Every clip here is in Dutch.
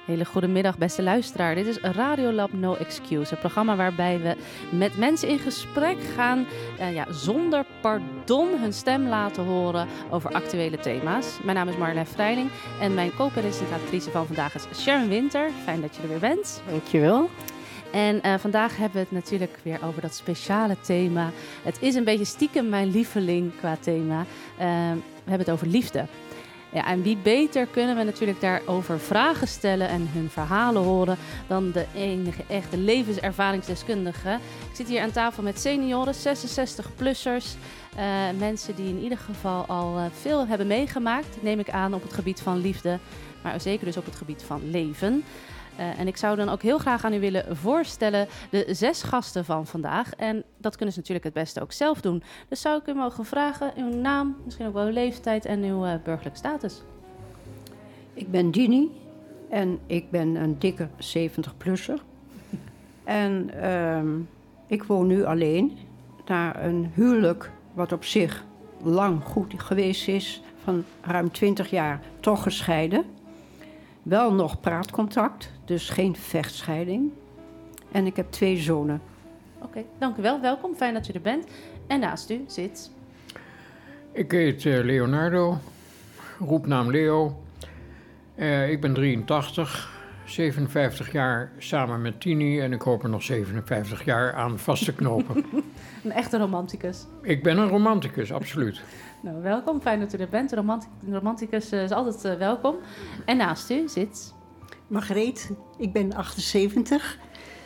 Hele goede middag, beste luisteraar. Dit is Radiolab No Excuse, een programma waarbij we met mensen in gesprek gaan, zonder pardon hun stem laten horen over actuele thema's. Mijn naam is Marjolein Freiling en mijn co-presentatrice van vandaag is Sharon Winter. Fijn dat je er weer bent. Dankjewel. En vandaag hebben we het natuurlijk weer over dat speciale thema. Het is een beetje stiekem mijn lieveling qua thema. We hebben het over liefde. Ja, en wie beter kunnen we natuurlijk daarover vragen stellen en hun verhalen horen dan de enige echte levenservaringsdeskundige. Ik zit hier aan tafel met senioren, 66-plussers. Mensen die in ieder geval al veel hebben meegemaakt, neem ik aan, op het gebied van liefde. Maar zeker dus op het gebied van leven. En ik zou dan ook heel graag aan u willen voorstellen de 6 gasten van vandaag. En dat kunnen ze natuurlijk het beste ook zelf doen. Dus zou ik u mogen vragen uw naam, misschien ook wel uw leeftijd en uw burgerlijke status. Ik ben Dini en ik ben een dikke 70-plusser. En ik woon nu alleen na een huwelijk wat op zich lang goed geweest is. Van ruim 20 jaar toch gescheiden. Wel nog praatcontact, dus geen vechtscheiding. En ik heb 2 zonen. Oké, dank u wel. Welkom, fijn dat u er bent. En naast u zit... Ik heet Leonardo, roepnaam Leo. Ik ben 83, 57 jaar samen met Tini en ik hoop er nog 57 jaar aan vast te knopen. Een echte romanticus. Ik ben een romanticus, absoluut. Nou, welkom, fijn dat u er bent. De romanticus is altijd welkom. En naast u zit... Margreet, ik ben 78.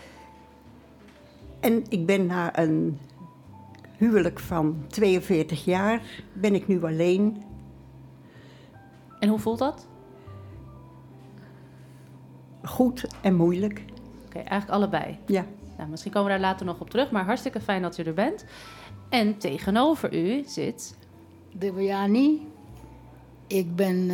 En ik ben na een huwelijk van 42 jaar, ben ik nu alleen. En hoe voelt dat? Goed en moeilijk. Oké, eigenlijk allebei. Ja. Nou, misschien komen we daar later nog op terug, maar hartstikke fijn dat u er bent. En tegenover u zit... Devyani, ik ben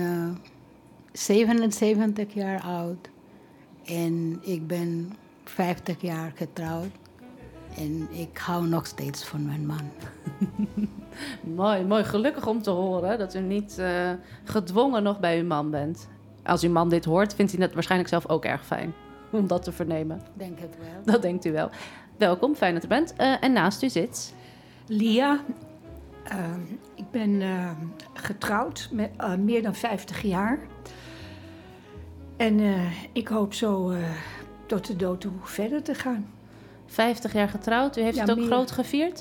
77 jaar oud en ik ben 50 jaar getrouwd en ik hou nog steeds van mijn man. Mooi. Gelukkig om te horen dat u niet gedwongen nog bij uw man bent. Als uw man dit hoort, vindt hij dat waarschijnlijk zelf ook erg fijn om dat te vernemen. Denk het wel. Dat denkt u wel. Welkom, fijn dat u bent. En naast u zit... Lia. Ik ben getrouwd met meer dan 50 jaar. En ik hoop zo tot de dood toe verder te gaan. 50 jaar getrouwd. U heeft het ook meer. groot gevierd?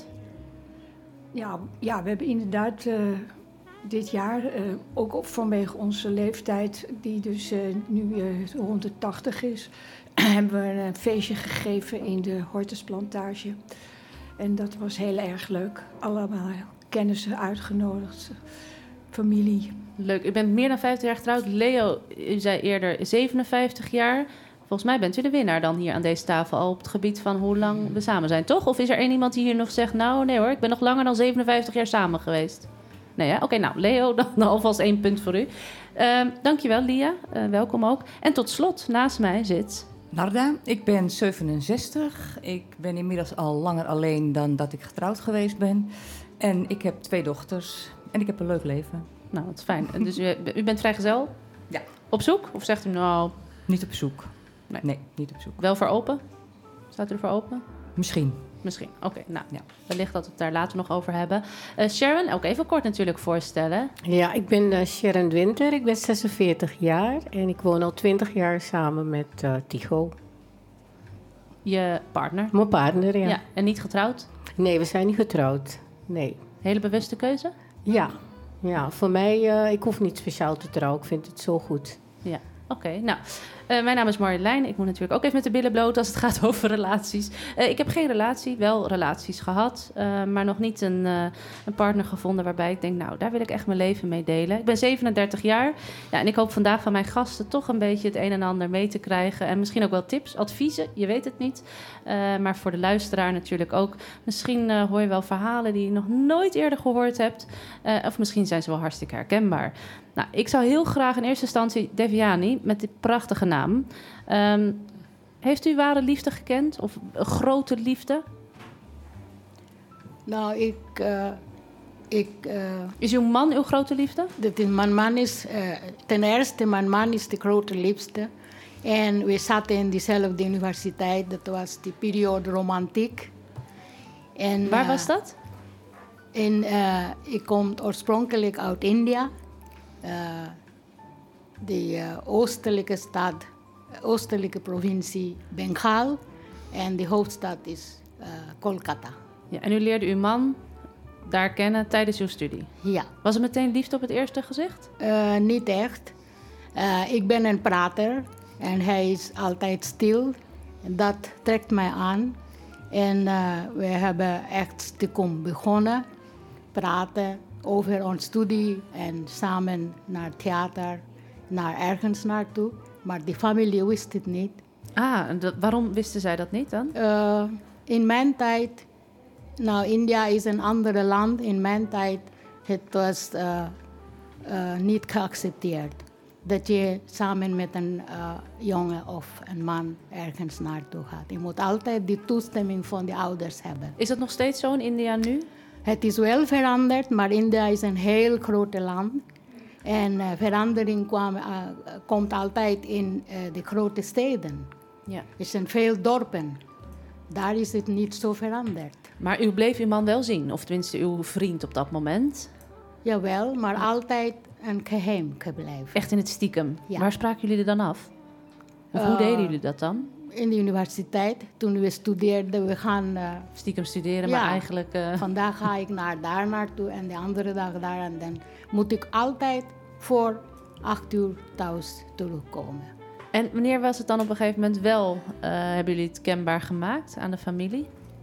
Ja, we hebben inderdaad dit jaar, ook vanwege onze leeftijd, die dus nu rond de 80 is, hebben we een feestje gegeven in de Hortusplantage. En dat was heel erg leuk. Allemaal kennissen uitgenodigd, familie. Leuk. U bent meer dan 50 jaar getrouwd. Leo, u zei eerder 57 jaar. Volgens mij bent u de winnaar dan hier aan deze tafel al op het gebied van hoe lang we samen zijn, toch? Of is er één iemand die hier nog zegt, nou nee hoor, ik ben nog langer dan 57 jaar samen geweest? Nee, hè? Oké, nou Leo, dan alvast 1 punt voor u. Dankjewel Lia, welkom ook. En tot slot, naast mij zit... Narda, ik ben 67. Ik ben inmiddels al langer alleen dan dat ik getrouwd geweest ben. En ik heb 2 dochters en ik heb een leuk leven. Nou, wat fijn. Dus u bent vrijgezel? Ja. Op zoek? Of zegt u nou... Niet op zoek. Nee. Nee, niet op zoek. Wel voor open? Staat u er voor open? Misschien. Misschien. Oké, nou, Ja. Wellicht dat we het daar later nog over hebben. Sharon, ook even kort natuurlijk voorstellen. Ja, ik ben Sharon Winter. Ik ben 46 jaar en ik woon al 20 jaar samen met Tycho. Je partner? Mijn partner, ja. Ja, en niet getrouwd? Nee, we zijn niet getrouwd. Nee. Hele bewuste keuze? Ja, voor mij, ik hoef niet speciaal te trouwen. Ik vind het zo goed. Ja, oké. Nou, mijn naam is Marjolein. Ik moet natuurlijk ook even met de billen bloot als het gaat over relaties. Ik heb geen relatie, wel relaties gehad, maar nog niet een partner gevonden waarbij ik denk, nou, daar wil ik echt mijn leven mee delen. Ik ben 37 jaar en ik hoop vandaag van mijn gasten toch een beetje het een en ander mee te krijgen. En misschien ook wel tips, adviezen, je weet het niet. Maar voor de luisteraar natuurlijk ook. Misschien hoor je wel verhalen die je nog nooit eerder gehoord hebt. Of misschien zijn ze wel hartstikke herkenbaar. Nou, ik zou heel graag in eerste instantie Devyani, met die prachtige naam. Heeft u ware liefde gekend? Of een grote liefde? Nou, Is uw man uw grote liefde? mijn man is, ten eerste, mijn man is de grote liefde. En we zaten in diezelfde universiteit. Dat was die periode romantiek. En, Waar was dat? Ik kom oorspronkelijk uit India. De oostelijke provincie Bengal. En de hoofdstad is Kolkata. Ja, en u leerde uw man daar kennen tijdens uw studie. Ja. Was het meteen liefde op het eerste gezicht? Niet echt. Ik ben een prater en hij is altijd stil. Dat trekt mij aan. En we hebben echt stiekem begonnen. Praten over onze studie en samen naar theater, naar ergens naartoe. Maar de familie wist het niet. En waarom wisten zij dat niet dan? In mijn tijd, India is een ander land. In mijn tijd, het was niet geaccepteerd dat je samen met een jongen of een man ergens naartoe gaat. Je moet altijd de toestemming van de ouders hebben. Is dat nog steeds zo in India nu? Het is wel veranderd, maar India is een heel groot land. En verandering komt altijd in de grote steden. Ja. Er zijn veel dorpen. Daar is het niet zo veranderd. Maar u bleef uw man wel zien, of tenminste uw vriend op dat moment? Jawel, maar altijd een geheim gebleven. Echt in het stiekem? Ja. Waar spraken jullie er dan af? Of hoe deden jullie dat dan? In de universiteit, toen we studeerden, we gaan... Stiekem studeren, maar eigenlijk... Vandaag ga ik daar naartoe en de andere dag daar. En dan moet ik altijd voor 8 uur thuis terugkomen. En wanneer was het dan op een gegeven moment wel... hebben jullie het kenbaar gemaakt aan de familie?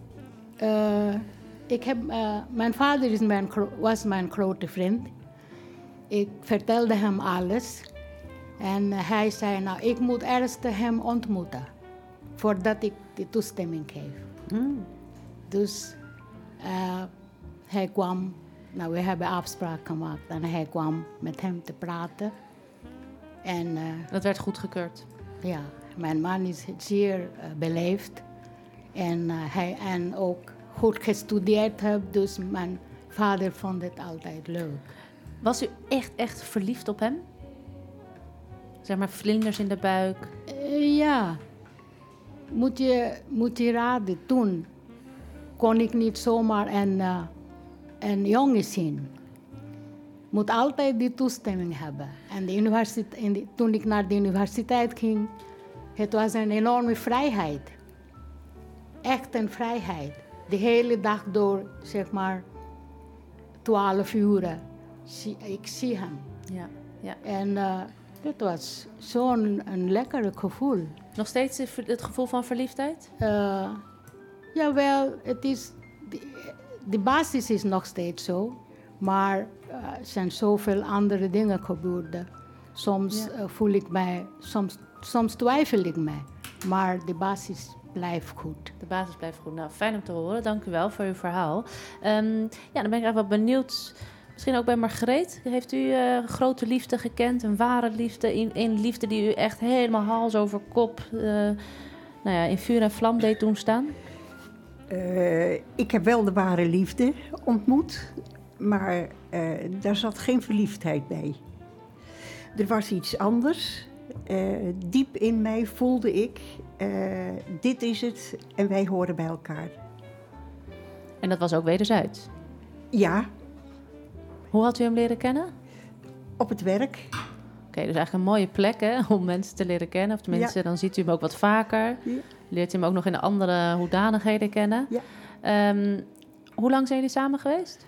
Mijn vader was mijn grote vriend. Ik vertelde hem alles. En hij zei, ik moet eerst hem ontmoeten. Voordat ik de toestemming geef. Dus hij kwam, we hebben afspraak gemaakt. En hij kwam met hem te praten. En, dat werd goedgekeurd? Ja, mijn man is zeer beleefd. En ook goed gestudeerd heeft. Dus mijn vader vond het altijd leuk. Was u echt verliefd op hem? Zeg maar vlinders in de buik? Ja. Moet je raden, toen kon ik niet zomaar een jongen zien. Moet altijd die toestemming hebben. En toen ik naar de universiteit ging, het was een enorme vrijheid. Echt een vrijheid. De hele dag door, 12 uur, ik zie hem. Ja. En het was zo'n lekker gevoel. Nog steeds het gevoel van verliefdheid? Jawel, de basis is nog steeds zo. Maar er zijn zoveel andere dingen gebeurd. Soms voel ik mij, soms twijfel ik mij. Maar de basis blijft goed. De basis blijft goed. Nou, fijn om te horen. Dank u wel voor uw verhaal. Dan ben ik eigenlijk wel benieuwd... Misschien ook bij Margreet. Heeft u grote liefde gekend? Een ware liefde? Een liefde die u echt helemaal hals over kop... in vuur en vlam deed doen staan? Ik heb wel de ware liefde ontmoet. Maar daar zat geen verliefdheid bij. Er was iets anders. Diep in mij voelde ik... dit is het en wij horen bij elkaar. En dat was ook wederzijds? Ja. Hoe had u hem leren kennen? Op het werk. Oké, dus eigenlijk een mooie plek hè, om mensen te leren kennen. Of tenminste, dan ziet u hem ook wat vaker. Ja. Leert u hem ook nog in andere hoedanigheden kennen. Ja. Hoe lang zijn jullie samen geweest?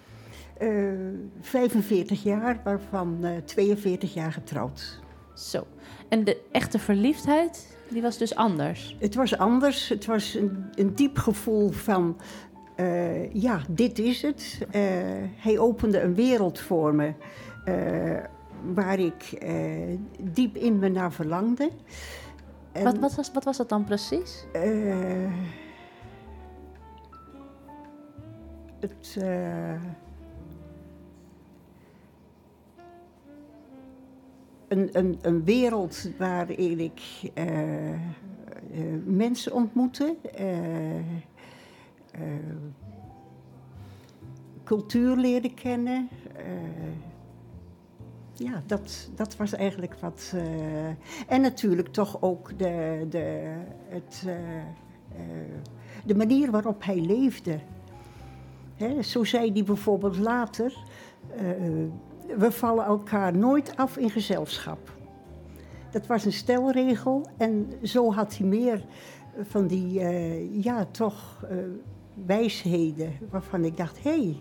45 jaar, waarvan 42 jaar getrouwd. Zo. En de echte verliefdheid, die was dus anders? Het was anders. Het was een diep gevoel van... dit is het. Hij opende een wereld voor me... waar ik diep in me naar verlangde. En, wat was dat dan precies? Een wereld waarin ik mensen ontmoette... cultuur leren kennen. Ja, dat was eigenlijk wat... en natuurlijk toch ook de manier waarop hij leefde. Hè, zo zei hij bijvoorbeeld later... we vallen elkaar nooit af in gezelschap. Dat was een stelregel en zo had hij meer van die, wijsheden... waarvan ik dacht,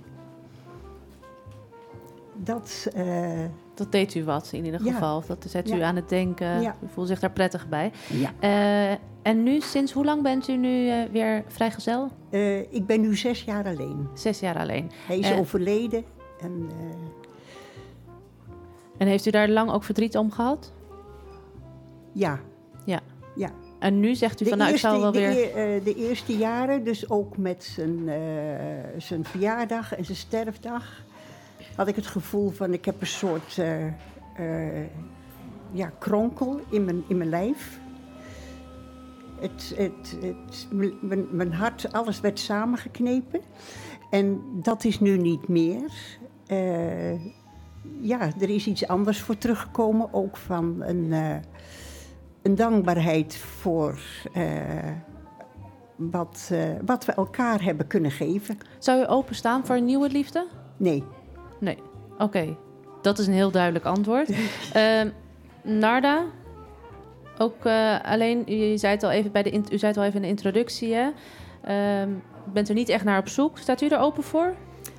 Dat deed u wat in ieder geval. Dat zet u aan het denken. Ja. U voelt zich daar prettig bij. Ja. En nu, sinds hoe lang bent u nu weer vrijgezel? Ik ben nu 6 jaar alleen. 6 jaar alleen. Hij is overleden. En heeft u daar lang ook verdriet om gehad? Ja. Ja. Ja. En nu zegt u van, ik zal wel weer... De eerste jaren, dus ook met zijn verjaardag en zijn sterfdag... had ik het gevoel van, ik heb een soort kronkel in mijn lijf. Mijn hart, alles werd samengeknepen. En dat is nu niet meer. Er is iets anders voor teruggekomen. Ook van een dankbaarheid voor wat we elkaar hebben kunnen geven. Zou u openstaan voor een nieuwe liefde? Nee. Nee, oké. Dat is een heel duidelijk antwoord. Narda, ook alleen, u zei het al even in de introductie, hè? Bent u niet echt naar op zoek? Staat u er open voor?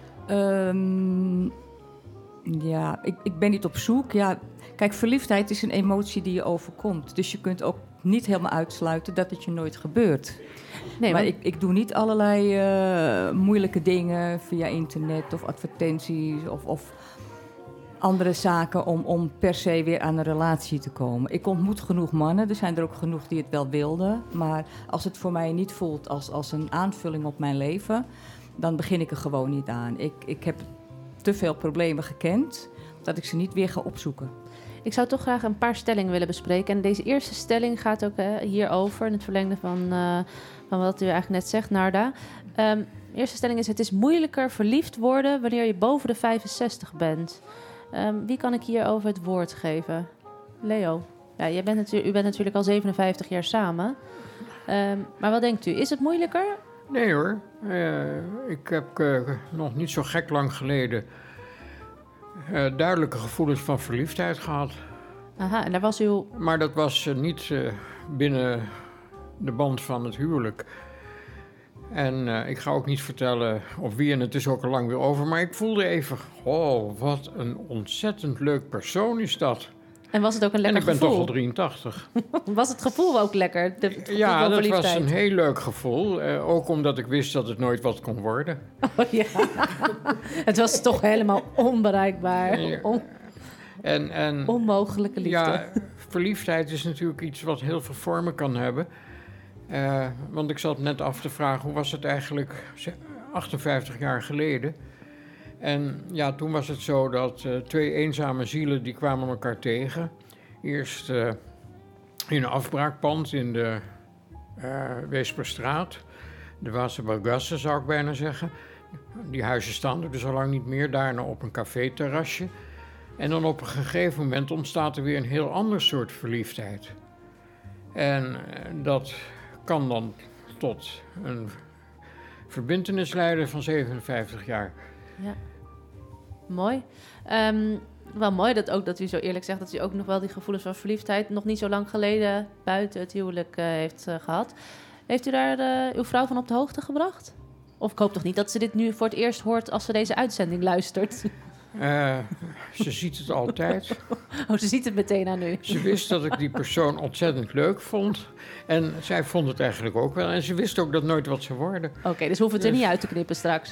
Ik ben niet op zoek. Ja, kijk, verliefdheid is een emotie die je overkomt. Dus je kunt ook niet helemaal uitsluiten dat het je nooit gebeurt. Nee, maar ik doe niet allerlei moeilijke dingen via internet of advertenties of andere zaken om per se weer aan een relatie te komen. Ik ontmoet genoeg mannen, er zijn er ook genoeg die het wel wilden. Maar als het voor mij niet voelt als een aanvulling op mijn leven, dan begin ik er gewoon niet aan. Ik heb te veel problemen gekend dat ik ze niet weer ga opzoeken. Ik zou toch graag een paar stellingen willen bespreken. En deze eerste stelling gaat ook hierover, in het verlengde van wat u eigenlijk net zegt, Narda. De eerste stelling is, het is moeilijker verliefd worden wanneer je boven de 65 bent. Wie kan ik hierover het woord geven? Leo. Ja, u bent natuurlijk al 57 jaar samen. Maar wat denkt u? Is het moeilijker? Nee hoor. Ik heb nog niet zo gek lang geleden duidelijke gevoelens van verliefdheid gehad. Aha, en daar was u... Maar dat was niet binnen de band van het huwelijk. En ik ga ook niet vertellen op wie, en het is ook al lang weer over. Maar ik voelde even, wat een ontzettend leuk persoon is dat. En was het ook een lekker gevoel? En ik ben toch al 83. Was het gevoel ook lekker? Ja, dat was een heel leuk gevoel. Ook omdat ik wist dat het nooit wat kon worden. Oh ja, het was toch helemaal onbereikbaar. Ja. Onmogelijke liefde. Ja, verliefdheid is natuurlijk iets wat heel veel vormen kan hebben. Want ik zat net af te vragen, hoe was het eigenlijk 58 jaar geleden? En ja, toen was het zo dat 2 eenzame zielen die kwamen elkaar tegen. Eerst in een afbraakpand in de Weesperstraat. De Waassebergasse zou ik bijna zeggen. Die huizen staan er dus al lang niet meer. Daarna op een caféterrasje. En dan op een gegeven moment ontstaat er weer een heel ander soort verliefdheid. En dat kan dan tot een verbintenis leiden van 57 jaar. Ja, mooi. Wel mooi dat u zo eerlijk zegt dat u ook nog wel die gevoelens van verliefdheid nog niet zo lang geleden buiten het huwelijk heeft gehad. Heeft u daar uw vrouw van op de hoogte gebracht? Of ik hoop toch niet dat ze dit nu voor het eerst hoort als ze deze uitzending luistert? Ze ziet het altijd. Oh, ze ziet het meteen aan u. Ze wist dat ik die persoon ontzettend leuk vond. En zij vond het eigenlijk ook wel. En ze wist ook dat nooit wat zou worden. Oké, dus hoeven we het er niet uit te knippen straks.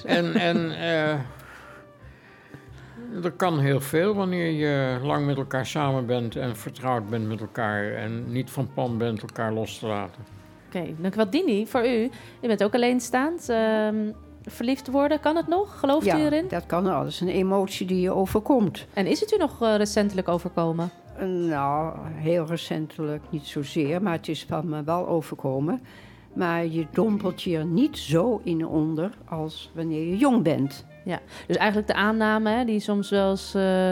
Er kan heel veel wanneer je lang met elkaar samen bent en vertrouwd bent met elkaar en niet van plan bent elkaar los te laten. Oké, dankjewel. Dini, voor u. Je bent ook alleenstaand. Verliefd worden, kan het nog? Gelooft u erin? Ja, dat kan wel. Dat is een emotie die je overkomt. En is het u nog recentelijk overkomen? Nou, heel recentelijk niet zozeer, maar het is van me wel overkomen. Maar je dompelt je er niet zo in onder als wanneer je jong bent. Ja, dus eigenlijk de aanname hè, die soms wel eens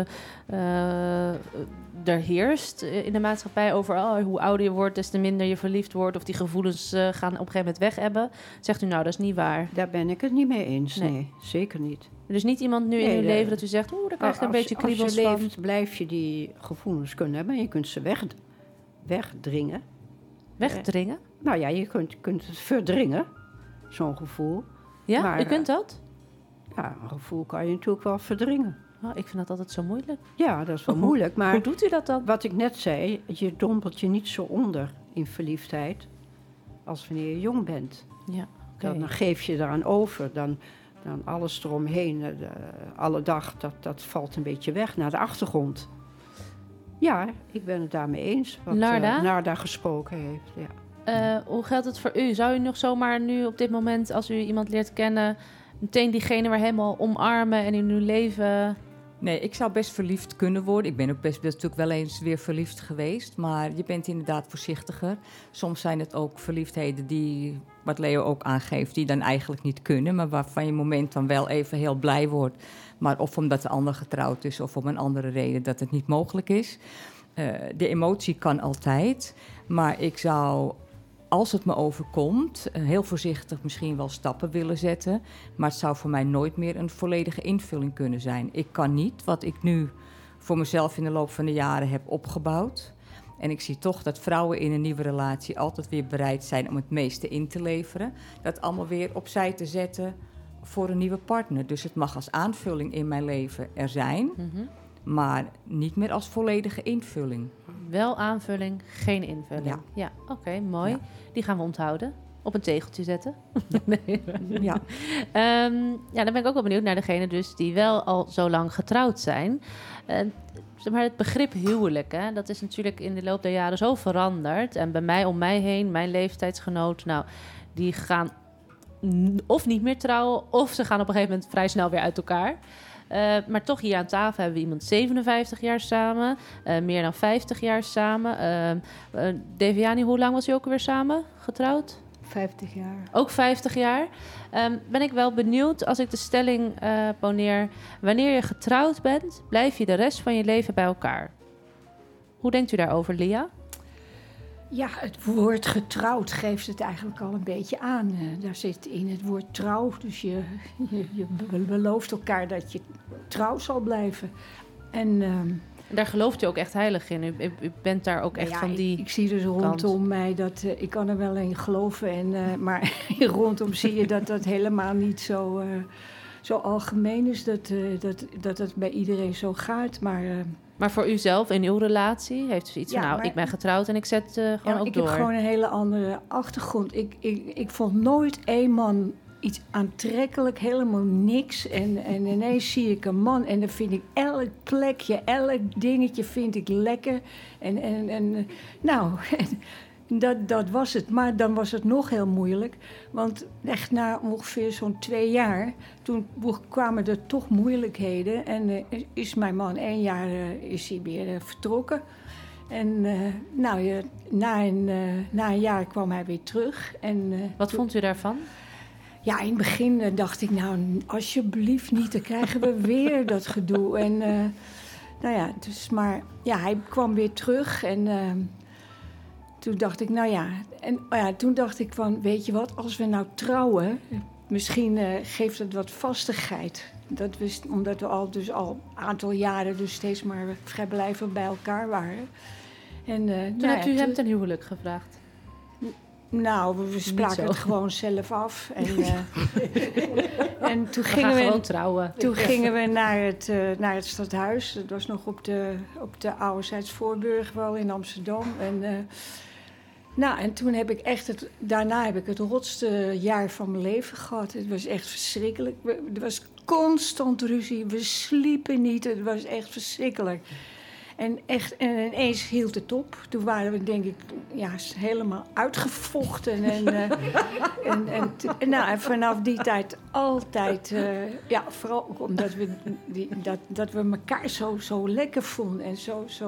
er heerst in de maatschappij over hoe ouder je wordt, des te minder je verliefd wordt, of die gevoelens gaan op een gegeven moment weg hebben. Zegt u nou, dat is niet waar? Daar ben ik het niet mee eens, nee zeker niet. Er is niet iemand nu in uw leven dat u zegt, daar krijg ik een beetje kriebels als je van. leeft, blijf je die gevoelens kunnen hebben en je kunt ze wegdringen. Wegdringen? Nou ja, je kunt het verdringen, zo'n gevoel. Ja, maar, u kunt dat? Ja, een gevoel kan je natuurlijk wel verdringen. Oh, ik vind dat altijd zo moeilijk. Ja, dat is wel moeilijk. Maar hoe doet u dat dan? Wat ik net zei, je dompelt je niet zo onder in verliefdheid als wanneer je jong bent. Ja, okay. Dan geef je eraan over, dan alles eromheen, alle dag, dat valt een beetje weg naar de achtergrond. Ja, ik ben het daarmee eens, wat Narda gesproken heeft. Ja. Hoe geldt het voor u? Zou u nog zomaar nu op dit moment, als u iemand leert kennen, meteen diegene weer helemaal omarmen en in uw leven? Nee, ik zou best verliefd kunnen worden. Ik ben ook best natuurlijk wel eens weer verliefd geweest. Maar je bent inderdaad voorzichtiger. Soms zijn het ook verliefdheden die, wat Leo ook aangeeft, die dan eigenlijk niet kunnen. Maar waarvan je moment dan wel even heel blij wordt. Maar of omdat de ander getrouwd is of om een andere reden dat het niet mogelijk is. De emotie kan altijd. Maar ik zou, als het me overkomt, heel voorzichtig misschien wel stappen willen zetten. Maar het zou voor mij nooit meer een volledige invulling kunnen zijn. Ik kan niet wat ik nu voor mezelf in de loop van de jaren heb opgebouwd. En ik zie toch dat vrouwen in een nieuwe relatie altijd weer bereid zijn om het meeste in te leveren. Dat allemaal weer opzij te zetten voor een nieuwe partner. Dus het mag als aanvulling in mijn leven er zijn, maar niet meer als volledige invulling. Wel aanvulling, geen invulling. Ja, oké, mooi. Ja. Die gaan we onthouden. Op een tegeltje zetten. Nee. Ja. Dan ben ik ook wel benieuwd naar degene dus die wel al zo lang getrouwd zijn. Maar het begrip huwelijk, hè, dat is natuurlijk in de loop der jaren zo veranderd. En bij mij, om mij heen, mijn leeftijdsgenoot, nou, die gaan of niet meer trouwen, of ze gaan op een gegeven moment vrij snel weer uit elkaar. Maar toch hier aan tafel hebben we iemand 57 jaar samen, meer dan 50 jaar samen. Deviani, hoe lang was u ook alweer samen getrouwd? 50 jaar. Ook 50 jaar. Ben ik wel benieuwd, als ik de stelling poneer, wanneer je getrouwd bent, blijf je de rest van je leven bij elkaar. Hoe denkt u daarover, Lia? Ja, het woord getrouwd geeft het eigenlijk al een beetje aan. Daar zit in het woord trouw. Dus je belooft elkaar dat je trouw zal blijven. En daar gelooft u ook echt heilig in. U bent daar ook echt van die ik zie dus rondom mij dat ik kan er wel in geloven. Maar rondom zie je dat helemaal niet zo algemeen is. Dat het bij iedereen zo gaat. Maar voor uzelf in uw relatie heeft u zoiets van, ik ben getrouwd en ik zet gewoon ook door. Ik heb gewoon een hele andere achtergrond. Ik vond nooit één man iets aantrekkelijk, helemaal niks. En ineens zie ik een man en dan vind ik elk plekje, elk dingetje vind ik lekker. Dat was het. Maar dan was het nog heel moeilijk. Want echt na ongeveer zo'n 2 jaar, toen kwamen er toch moeilijkheden. En is mijn man 1 jaar is hij weer vertrokken. En na een jaar kwam hij weer terug. Wat vond u daarvan? Ja, in het begin dacht ik, nou, alsjeblieft niet, dan krijgen we weer dat gedoe. En hij kwam weer terug en toen dacht ik, toen dacht ik van, weet je wat, als we nou trouwen, misschien geeft het wat vastigheid. Omdat we al een aantal jaren dus steeds maar vrijblijvend bij elkaar waren. En, toen hebt u hem ten huwelijk gevraagd? Nou, we spraken het gewoon zelf af. En toen gingen we naar het stadhuis. Dat was nog op de Ouderzijds Voorburg wel in Amsterdam. En toen heb ik daarna heb ik het rotste jaar van mijn leven gehad. Het was echt verschrikkelijk. Er was constant ruzie. We sliepen niet. Het was echt verschrikkelijk. En ineens hield het op. Toen waren we, denk ik, helemaal uitgevochten. En vanaf die tijd altijd, vooral ook omdat we dat we elkaar zo lekker vonden. En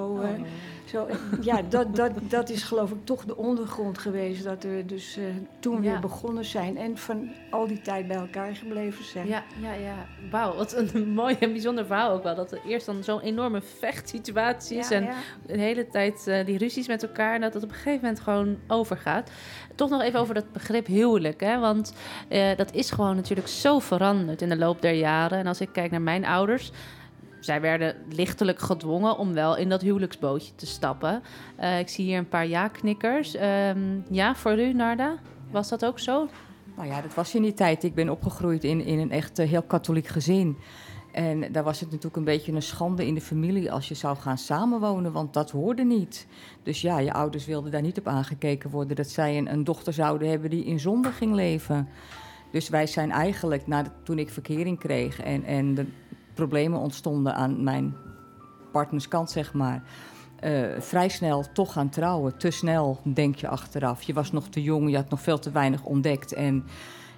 dat is geloof ik toch de ondergrond geweest. Dat we dus toen weer begonnen zijn. En van al die tijd bij elkaar gebleven zijn. Ja. Wauw, wat een mooi en bijzonder verhaal ook wel. Dat er eerst dan zo'n enorme vechtsituatie is. En de hele tijd die ruzies met elkaar. En dat het op een gegeven moment gewoon overgaat. Toch nog even over dat begrip huwelijk. Hè? Want dat is gewoon natuurlijk zo veranderd in de loop der jaren. En als ik kijk naar mijn ouders, zij werden lichtelijk gedwongen om wel in dat huwelijksbootje te stappen. Ik zie hier een paar ja-knikkers. Ja, voor u, Narda? Was dat ook zo? Nou ja, dat was in die tijd. Ik ben opgegroeid in een echt heel katholiek gezin. En daar was het natuurlijk een beetje een schande in de familie als je zou gaan samenwonen, want dat hoorde niet. Dus ja, je ouders wilden daar niet op aangekeken worden dat zij een dochter zouden hebben die in zonde ging leven. Dus wij zijn eigenlijk, toen ik verkering kreeg en de problemen ontstonden aan mijn partnerskant, zeg maar, vrij snel toch gaan trouwen. Te snel, denk je achteraf. Je was nog te jong, je had nog veel te weinig ontdekt. En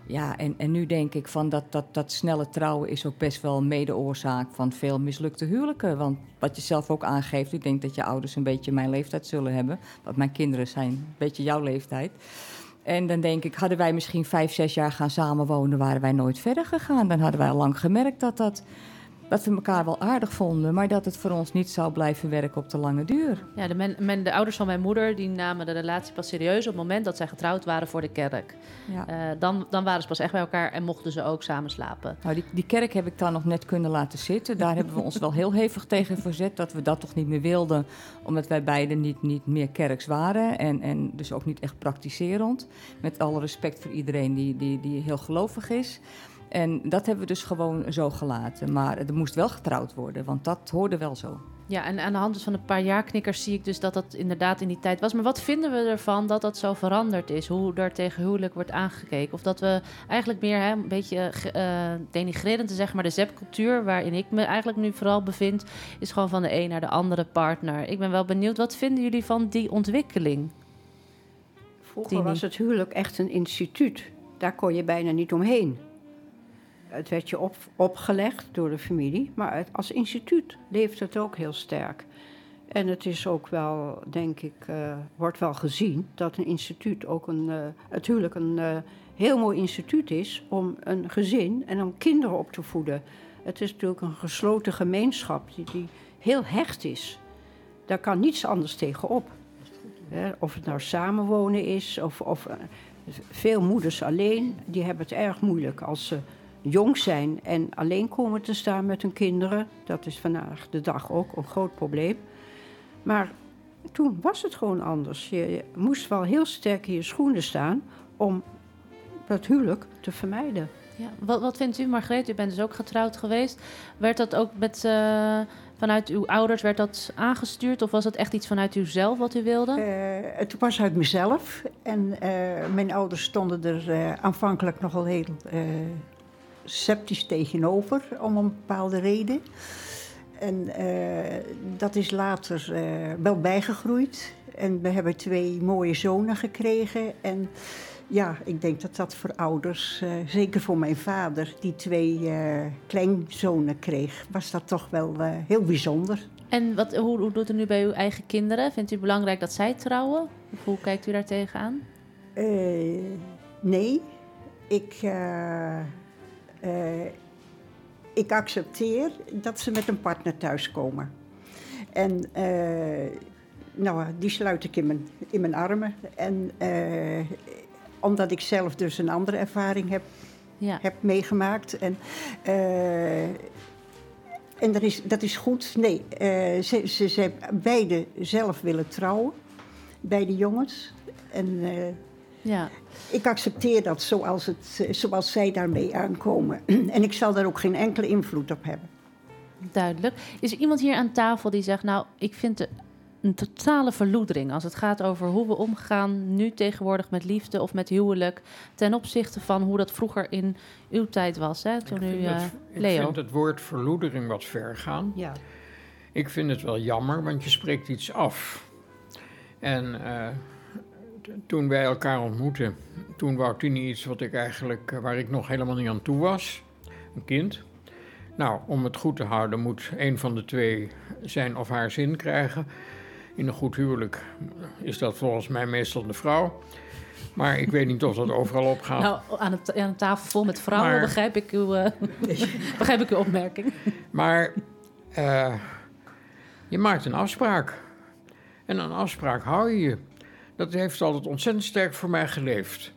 nu denk ik van dat snelle trouwen is ook best wel een mede-oorzaak van veel mislukte huwelijken. Want wat je zelf ook aangeeft, ik denk dat je ouders een beetje mijn leeftijd zullen hebben. Want mijn kinderen zijn een beetje jouw leeftijd. En dan denk ik, hadden wij misschien 5-6 jaar gaan samenwonen, waren wij nooit verder gegaan. Dan hadden wij al lang gemerkt dat we elkaar wel aardig vonden, maar dat het voor ons niet zou blijven werken op de lange duur. Ja, de ouders van mijn moeder die namen de relatie pas serieus op het moment dat zij getrouwd waren voor de kerk. Ja. Dan waren ze pas echt bij elkaar en mochten ze ook samen slapen. Nou, die kerk heb ik dan nog net kunnen laten zitten. Daar hebben we ons wel heel hevig tegen verzet, dat we dat toch niet meer wilden, omdat wij beiden niet meer kerks waren en dus ook niet echt praktiserend. Met alle respect voor iedereen die heel gelovig is. En dat hebben we dus gewoon zo gelaten. Maar er moest wel getrouwd worden, want dat hoorde wel zo. Ja, en aan de hand van een paar ja-knikkers zie ik dus dat dat inderdaad in die tijd was. Maar wat vinden we ervan dat dat zo veranderd is? Hoe er tegen huwelijk wordt aangekeken? Of dat we eigenlijk meer een beetje denigrerend te zeggen, maar de zepcultuur, waarin ik me eigenlijk nu vooral bevind, is gewoon van de een naar de andere partner. Ik ben wel benieuwd, wat vinden jullie van die ontwikkeling? Vroeger was het huwelijk echt een instituut. Daar kon je bijna niet omheen. Het werd je opgelegd door de familie, maar als instituut leeft het ook heel sterk. En het is ook wel, denk ik, wordt wel gezien dat een instituut ook het huwelijk een heel mooi instituut is om een gezin en om kinderen op te voeden. Het is natuurlijk een gesloten gemeenschap die heel hecht is. Daar kan niets anders tegenop. Of het nou samenwonen is of veel moeders alleen, die hebben het erg moeilijk als ze jong zijn en alleen komen te staan met hun kinderen. Dat is vandaag de dag ook een groot probleem. Maar toen was het gewoon anders. Je moest wel heel sterk in je schoenen staan om dat huwelijk te vermijden. Ja, wat vindt u, Margreet? U bent dus ook getrouwd geweest. Werd dat ook vanuit uw ouders werd dat aangestuurd? Of was het echt iets vanuit uzelf wat u wilde? Het was uit mezelf. En mijn ouders stonden er aanvankelijk nogal heel sceptisch tegenover, om een bepaalde reden. En dat is later wel bijgegroeid. En we hebben 2 mooie zonen gekregen. En ja, ik denk dat dat voor ouders, zeker voor mijn vader, die 2 kleinzonen kreeg, was dat toch wel heel bijzonder. En hoe doet het nu bij uw eigen kinderen? Vindt u het belangrijk dat zij trouwen? Of hoe kijkt u daar tegenaan? Nee, ik accepteer dat ze met een partner thuiskomen. En die sluit ik in mijn armen. En omdat ik zelf dus een andere ervaring heb meegemaakt. En dat is goed. Nee, ze beide zelf willen trouwen. Beide jongens. En ik accepteer dat zoals zij daarmee aankomen. En ik zal daar ook geen enkele invloed op hebben. Duidelijk. Is er iemand hier aan tafel die zegt, nou, ik vind het een totale verloedering als het gaat over hoe we omgaan nu tegenwoordig met liefde of met huwelijk ten opzichte van hoe dat vroeger in uw tijd was, hè? Toen ik vind het woord verloedering wat ver gaan. Ja. Ik vind het wel jammer, want je spreekt iets af. En toen wij elkaar ontmoetten, toen wou Tini iets waar ik nog helemaal niet aan toe was. Een kind. Nou, om het goed te houden moet een van de twee zijn of haar zin krijgen. In een goed huwelijk is dat volgens mij meestal de vrouw. Maar ik weet niet of dat overal op gaat. Nou, aan een tafel vol met vrouwen begrijp ik uw opmerking. Maar je maakt een afspraak. En een afspraak hou je. Dat heeft altijd ontzettend sterk voor mij geleefd.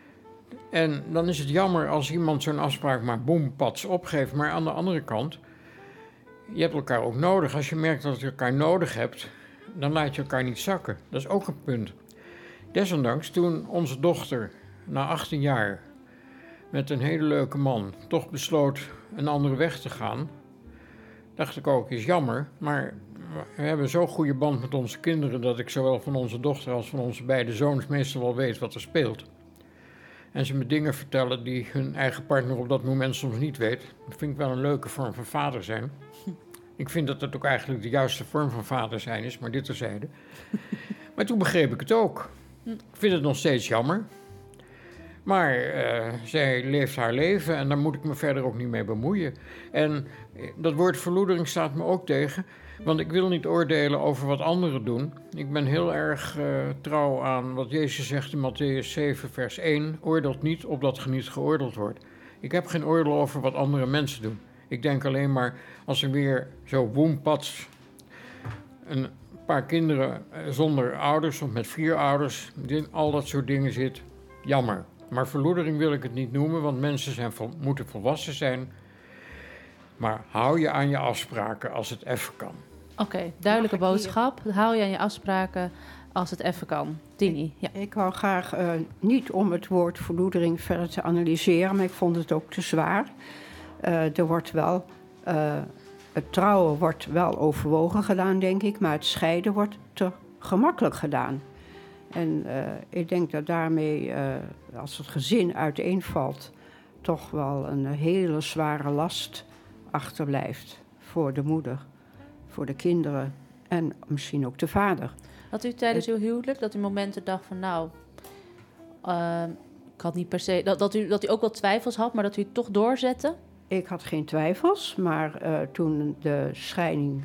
En dan is het jammer als iemand zo'n afspraak maar boem, pats opgeeft. Maar aan de andere kant, je hebt elkaar ook nodig. Als je merkt dat je elkaar nodig hebt, dan laat je elkaar niet zakken. Dat is ook een punt. Desondanks, toen onze dochter na 18 jaar met een hele leuke man toch besloot een andere weg te gaan, dacht ik ook, is jammer, maar we hebben zo'n goede band met onze kinderen dat ik zowel van onze dochter als van onze beide zoons meestal wel weet wat er speelt. En ze me dingen vertellen die hun eigen partner op dat moment soms niet weet. Dat vind ik wel een leuke vorm van vader zijn. Ik vind dat het ook eigenlijk de juiste vorm van vader zijn is, maar dit terzijde. Maar toen begreep ik het ook. Ik vind het nog steeds jammer. Maar zij leeft haar leven en daar moet ik me verder ook niet mee bemoeien. En dat woord verloedering staat me ook tegen. Want ik wil niet oordelen over wat anderen doen. Ik ben heel erg trouw aan wat Jezus zegt in Mattheüs 7 vers 1. Oordeelt niet, opdat ge niet geoordeeld wordt. Ik heb geen oordeel over wat andere mensen doen. Ik denk alleen maar, als er weer zo woempats een paar kinderen zonder ouders of met 4 ouders, al dat soort dingen zit, jammer. Maar verloedering wil ik het niet noemen, want mensen moeten volwassen zijn. Maar hou je aan je afspraken als het even kan. Oké, duidelijke boodschap. Hou je aan je afspraken als het even kan. Tini, ja. Ik wou graag niet om het woord verloedering verder te analyseren, maar ik vond het ook te zwaar. Er wordt wel, het trouwen wordt wel overwogen gedaan, denk ik, maar het scheiden wordt te gemakkelijk gedaan. En ik denk dat daarmee, als het gezin uiteenvalt, toch wel een hele zware last achterblijft voor de moeder, voor de kinderen en misschien ook de vader. Had u tijdens uw huwelijk dat u momenten dacht van nou, ik had niet per se, dat u ook wel twijfels had, maar dat u het toch doorzette? Ik had geen twijfels, maar toen de scheiding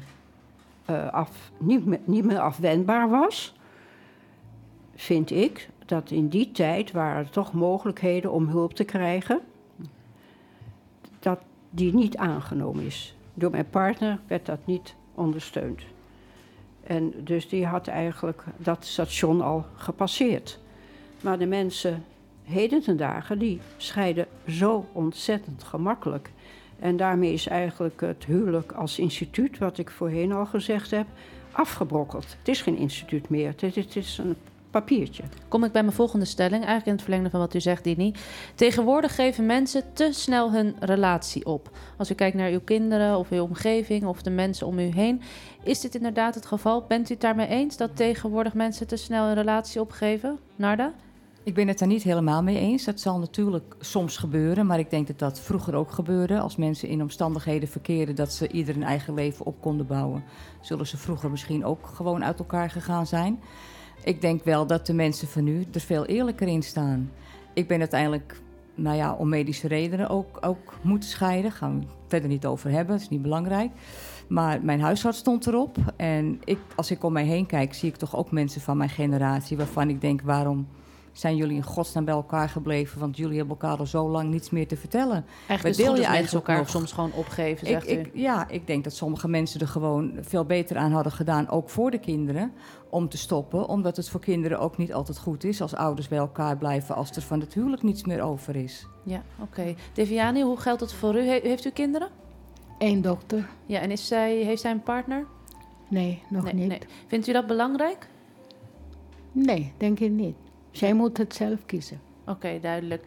niet meer afwendbaar was, vind ik dat in die tijd waren er toch mogelijkheden om hulp te krijgen, dat die niet aangenomen is. Door mijn partner werd dat niet ondersteund. En dus die had eigenlijk dat station al gepasseerd. Maar de mensen heden ten dagen, die scheiden zo ontzettend gemakkelijk. En daarmee is eigenlijk het huwelijk als instituut, wat ik voorheen al gezegd heb, afgebrokkeld. Het is geen instituut meer, het is een papiertje. Kom ik bij mijn volgende stelling, eigenlijk in het verlengde van wat u zegt, Dini. Tegenwoordig geven mensen te snel hun relatie op. Als u kijkt naar uw kinderen of uw omgeving of de mensen om u heen, is dit inderdaad het geval? Bent u het daarmee eens dat tegenwoordig mensen te snel hun relatie opgeven? Narda? Ik ben het daar niet helemaal mee eens. Dat zal natuurlijk soms gebeuren, maar ik denk dat dat vroeger ook gebeurde. Als mensen in omstandigheden verkeerden dat ze ieder een eigen leven op konden bouwen, zullen ze vroeger misschien ook gewoon uit elkaar gegaan zijn. Ik denk wel dat de mensen van nu er veel eerlijker in staan. Ik ben uiteindelijk, om medische redenen ook moeten scheiden. Daar gaan we het verder niet over hebben, dat is niet belangrijk. Maar mijn huisarts stond erop. En als ik om mij heen kijk, zie ik toch ook mensen van mijn generatie waarvan ik denk, waarom zijn jullie in godsnaam bij elkaar gebleven? Want jullie hebben elkaar al zo lang niets meer te vertellen. Eigenlijk deel je eigenlijk elkaar nog soms gewoon opgeven, zegt u? Ik denk dat sommige mensen er gewoon veel beter aan hadden gedaan, ook voor de kinderen, om te stoppen. Omdat het voor kinderen ook niet altijd goed is als ouders bij elkaar blijven als er van het huwelijk niets meer over is. Ja, oké. Deviani, hoe geldt het voor u? Heeft u kinderen? 1 dochter. Ja, en heeft zij een partner? Nee, nog niet. Nee. Vindt u dat belangrijk? Nee, denk ik niet. Zij moet het zelf kiezen. Oké, duidelijk.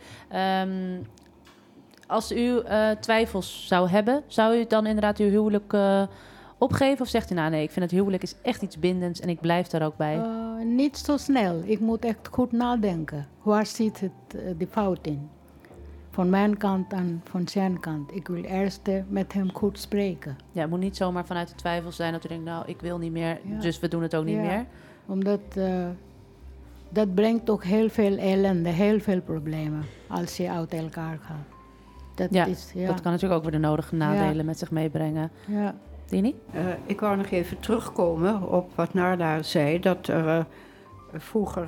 Als u twijfels zou hebben, zou u dan inderdaad uw huwelijk opgeven? Of zegt u nou nee, ik vind het huwelijk is echt iets bindends en ik blijf daar ook bij? Niet zo snel. Ik moet echt goed nadenken. Waar zit de fout in? Van mijn kant en van zijn kant. Ik wil eerst met hem goed spreken. Ja, het moet niet zomaar vanuit de twijfel zijn dat u denkt, nou, ik wil niet meer, dus we doen het ook niet meer. Omdat dat brengt ook heel veel ellende, heel veel problemen als je uit elkaar gaat. Dat kan natuurlijk ook weer de nodige nadelen met zich meebrengen. Ja. Dini? Ik wou nog even terugkomen op wat Narda zei, dat er vroeger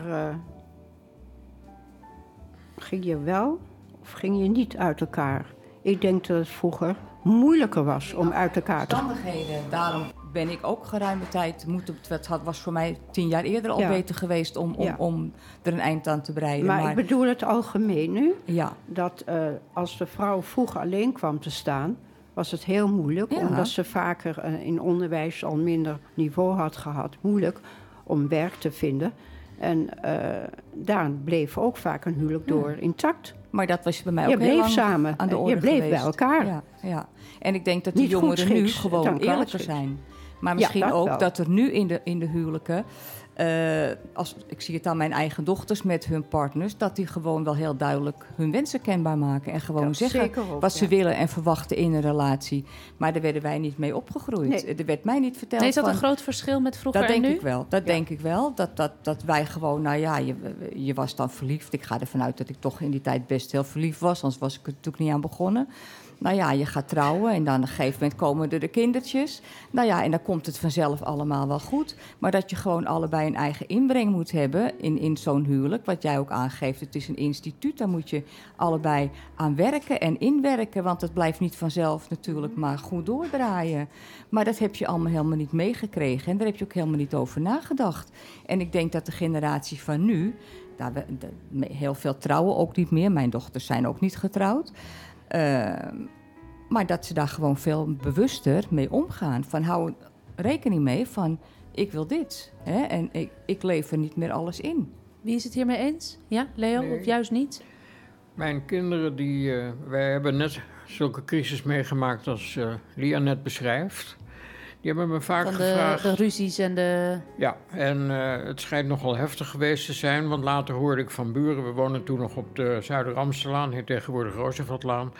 ging je wel of ging je niet uit elkaar. Ik denk dat het vroeger moeilijker was om uit elkaar te gaan. Omstandigheden, daarom ben ik ook geruime tijd het was voor mij 10 jaar eerder al beter geweest om er een eind aan te breiden. Maar ik bedoel het algemeen nu. Ja. Dat als de vrouw vroeg alleen kwam te staan, was het heel moeilijk. Ja. Omdat ze vaker in onderwijs al minder niveau had gehad. Moeilijk om werk te vinden. En daar bleef ook vaak een huwelijk door intact. Maar dat was bij mij ook heel lang samen. Aan de orde Je bleef geweest. bij elkaar. Ja. En ik denk dat de jongeren nu gewoon eerlijker zijn. Maar misschien ook wel. Dat er nu in de huwelijken, ik zie het aan mijn eigen dochters met hun partners, dat die gewoon wel heel duidelijk hun wensen kenbaar maken. En gewoon zeggen wat ze willen en verwachten in een relatie. Maar daar werden wij niet mee opgegroeid. Nee. Er werd mij niet verteld. Nee, is dat een groot verschil met vroeger en nu? Dat denk ik wel. Dat wij gewoon, je was dan verliefd. Ik ga ervan uit dat ik toch in die tijd best heel verliefd was. Anders was ik er natuurlijk niet aan begonnen. Je gaat trouwen en dan op een gegeven moment komen er de kindertjes. En dan komt het vanzelf allemaal wel goed. Maar dat je gewoon allebei een eigen inbreng moet hebben in zo'n huwelijk. Wat jij ook aangeeft, het is een instituut. Daar moet je allebei aan werken en inwerken. Want het blijft niet vanzelf natuurlijk maar goed doordraaien. Maar dat heb je allemaal helemaal niet meegekregen. En daar heb je ook helemaal niet over nagedacht. En ik denk dat de generatie van nu, heel veel trouwen ook niet meer. Mijn dochters zijn ook niet getrouwd. Maar dat ze daar gewoon veel bewuster mee omgaan. Van hou rekening mee van ik wil dit. Hè? En ik lever niet meer alles in. Wie is het hiermee eens? Ja, Leo? Nee. Of juist niet? Mijn kinderen, wij hebben net zulke crisis meegemaakt als Lia net beschrijft. Die hebben me vaak gevraagd. De ruzies en de... Ja, en het schijnt nogal heftig geweest te zijn. Want later hoorde ik van buren, we wonen toen nog op de Zuider-Amstelaan, heet tegenwoordig Rooseveltlaan.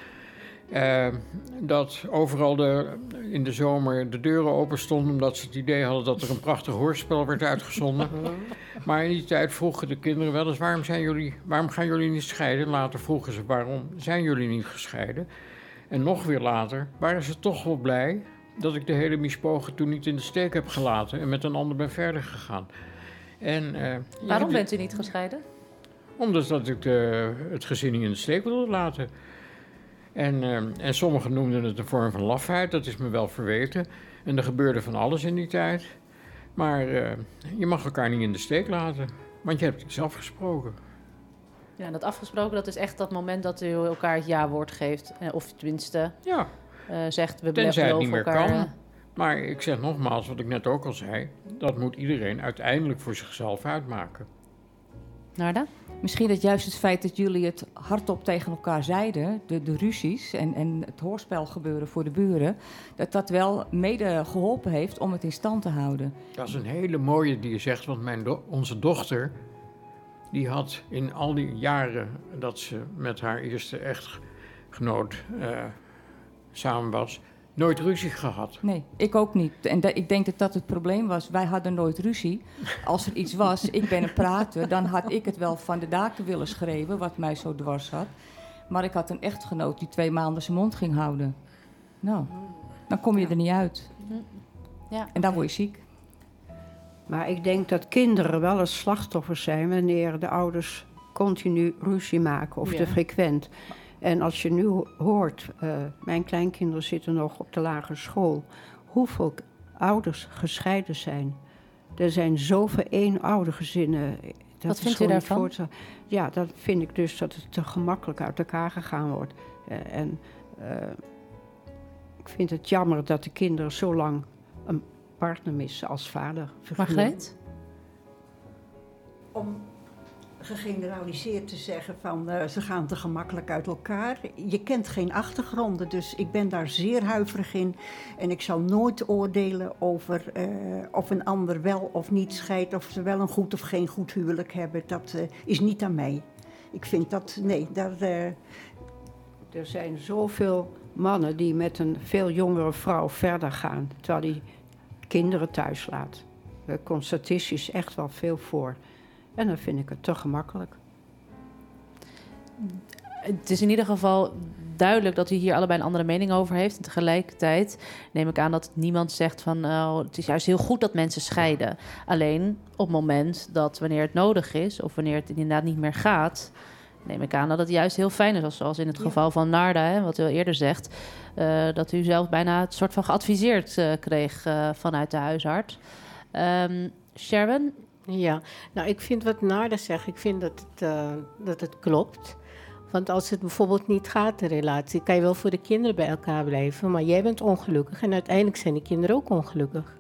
Dat overal in de zomer de deuren open stonden, omdat ze het idee hadden dat er een prachtig hoorspel werd uitgezonden. Maar in die tijd vroegen de kinderen wel eens, waarom gaan jullie niet scheiden? Later vroegen ze, waarom zijn jullie niet gescheiden? En nog weer later waren ze toch wel blij dat ik de hele mispogen toen niet in de steek heb gelaten en met een ander ben verder gegaan. Waarom bent u niet gescheiden? Omdat ik het gezin niet in de steek wilde laten. En sommigen noemden het een vorm van lafheid, dat is me wel verweten. En er gebeurde van alles in die tijd. Maar je mag elkaar niet in de steek laten, want je hebt iets afgesproken. Ja, en dat afgesproken, dat is echt dat moment dat u elkaar het ja-woord geeft. Of tenminste zegt, we tenzij het niet meer elkaar, kan. Maar ik zeg nogmaals, wat ik net ook al zei, dat moet iedereen uiteindelijk voor zichzelf uitmaken. Narda? Misschien dat juist het feit dat jullie het hardop tegen elkaar zeiden, de ruzies en het hoorspel gebeuren voor de buren, dat wel mede geholpen heeft om het in stand te houden. Dat is een hele mooie die je zegt, want onze dochter, die had in al die jaren dat ze met haar eerste echtgenoot samen was, nooit ruzie gehad. Nee, ik ook niet. En ik denk dat dat het probleem was. Wij hadden nooit ruzie. Als er iets was, ik ben een prater, dan had ik het wel van de daken willen schreeuwen, wat mij zo dwars had. Maar ik had een echtgenoot die 2 maanden zijn mond ging houden. Nou, dan kom je er niet uit. Ja. En dan word je ziek. Maar ik denk dat kinderen wel eens slachtoffers zijn wanneer de ouders continu ruzie maken of te frequent. En als je nu hoort, mijn kleinkinderen zitten nog op de lagere school, hoeveel ouders gescheiden zijn. Er zijn zoveel eenoudergezinnen. Wat vindt u daarvan? Ja, dat vind ik dus dat het te gemakkelijk uit elkaar gegaan wordt. Ik vind het jammer dat de kinderen zo lang een partner missen als vader. Margreet? Om gegeneraliseerd te zeggen van ze gaan te gemakkelijk uit elkaar. Je kent geen achtergronden, dus ik ben daar zeer huiverig in. En ik zal nooit oordelen over of een ander wel of niet scheidt, of ze wel een goed of geen goed huwelijk hebben. Dat is niet aan mij. Ik vind dat, nee, Er zijn zoveel mannen die met een veel jongere vrouw verder gaan, terwijl die kinderen thuis laat. Er komt statistisch echt wel veel voor. En dan vind ik het te gemakkelijk. Het is in ieder geval duidelijk dat u hier allebei een andere mening over heeft. En tegelijkertijd neem ik aan dat niemand zegt van... het is juist heel goed dat mensen scheiden. Alleen op het moment dat wanneer het nodig is... of wanneer het inderdaad niet meer gaat... neem ik aan dat het juist heel fijn is. Zoals in het geval van Narda, hè, wat u al eerder zegt... dat u zelf bijna het soort van geadviseerd kreeg vanuit de huisarts. Sharon? Ja, nou ik vind wat Narda zegt, ik vind dat het klopt. Want als het bijvoorbeeld niet gaat, de relatie, kan je wel voor de kinderen bij elkaar blijven. Maar jij bent ongelukkig en uiteindelijk zijn de kinderen ook ongelukkig.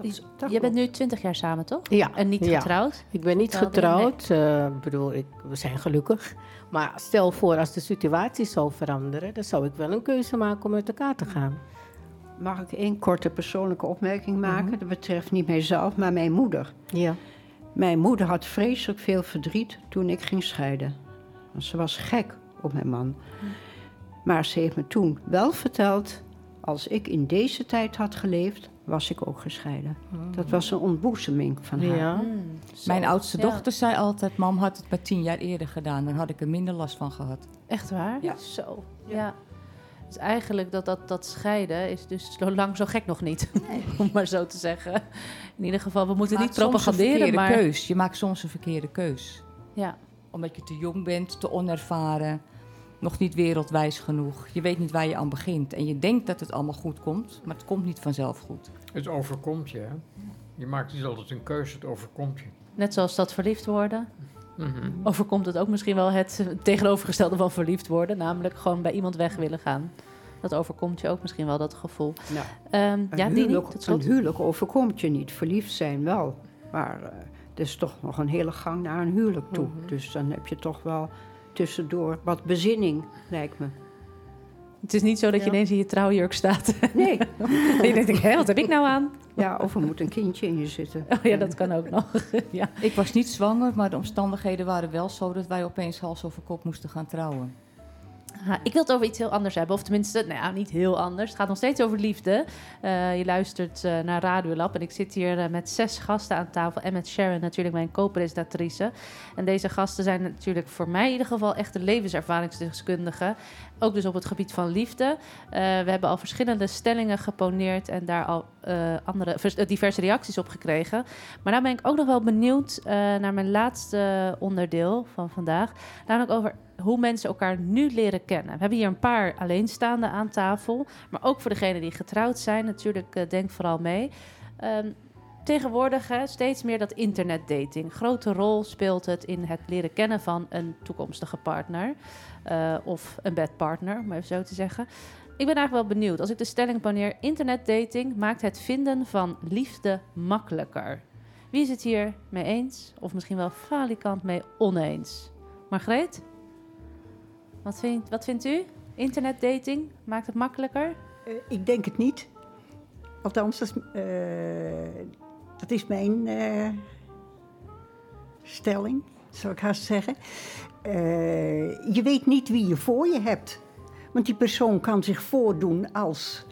Je bent nu 20 jaar samen, toch? Ja. En niet getrouwd? Ik ben niet getrouwd. Nee. We zijn gelukkig. Maar stel voor, als de situatie zou veranderen... dan zou ik wel een keuze maken om uit elkaar te gaan. Mag ik 1 korte persoonlijke opmerking maken? Dat betreft niet mijzelf, maar mijn moeder. Ja. Mijn moeder had vreselijk veel verdriet toen ik ging scheiden. Want ze was gek op mijn man. Maar ze heeft me toen wel verteld... als ik in deze tijd had geleefd, was ik ook gescheiden. Dat was een ontboezeming van haar. Ja. Mijn oudste dochter zei altijd... mam had het maar 10 jaar eerder gedaan. Dan had ik er minder last van gehad. Echt waar? Ja. Zo, ja. Dus eigenlijk dat scheiden is dus zo lang zo gek nog niet. Nee. Om maar zo te zeggen. In ieder geval, we moeten niet propaganderen, maar... Keus. Je maakt soms een verkeerde keus. Ja. Omdat je te jong bent, te onervaren... nog niet wereldwijs genoeg. Je weet niet waar je aan begint. En je denkt dat het allemaal goed komt, maar het komt niet vanzelf goed. Het overkomt je, hè? Je maakt niet altijd een keuze, het overkomt je. Net zoals dat verliefd worden. Mm-hmm. Overkomt het ook misschien wel het tegenovergestelde van verliefd worden. Namelijk gewoon bij iemand weg willen gaan. Dat overkomt je ook misschien wel, dat gevoel. Nou, een huwelijk overkomt je niet. Verliefd zijn wel. Maar er is toch nog een hele gang naar een huwelijk toe. Mm-hmm. Dus dan heb je toch wel tussendoor wat bezinning, lijkt me. Het is niet zo dat je ineens in je trouwjurk staat. Nee. En je denkt, wat heb ik nou aan? Ja, of er moet een kindje in je zitten. Oh ja, dat kan ook nog. Ja. Ik was niet zwanger, maar de omstandigheden waren wel zo... dat wij opeens hals over kop moesten gaan trouwen. Ik wil het over iets heel anders hebben. Of tenminste, niet heel anders. Het gaat nog steeds over liefde. Je luistert naar Radiolab. En ik zit hier met 6 gasten aan tafel. En met Sharon natuurlijk, mijn co-presentatrice. En deze gasten zijn natuurlijk voor mij in ieder geval echt de levenservaringsdeskundigen. Ook dus op het gebied van liefde. We hebben al verschillende stellingen geponeerd. En daar al diverse reacties op gekregen. Maar nou ben ik ook nog wel benieuwd naar mijn laatste onderdeel van vandaag. Namelijk over hoe mensen elkaar nu leren kennen. We hebben hier een paar alleenstaanden aan tafel. Maar ook voor degenen die getrouwd zijn. Natuurlijk, denk vooral mee. Tegenwoordig steeds meer dat internetdating. Grote rol speelt het in het leren kennen van een toekomstige partner. Of een bedpartner, om even zo te zeggen. Ik ben eigenlijk wel benieuwd. Als ik de stelling poneer, internetdating maakt het vinden van liefde makkelijker. Wie is het hier mee eens? Of misschien wel falikant mee oneens? Margreet? Wat vindt u? Internetdating, maakt het makkelijker? Ik denk het niet. Althans, dat is mijn stelling, zou ik haast zeggen. Je weet niet wie je voor je hebt. Want die persoon kan zich voordoen als...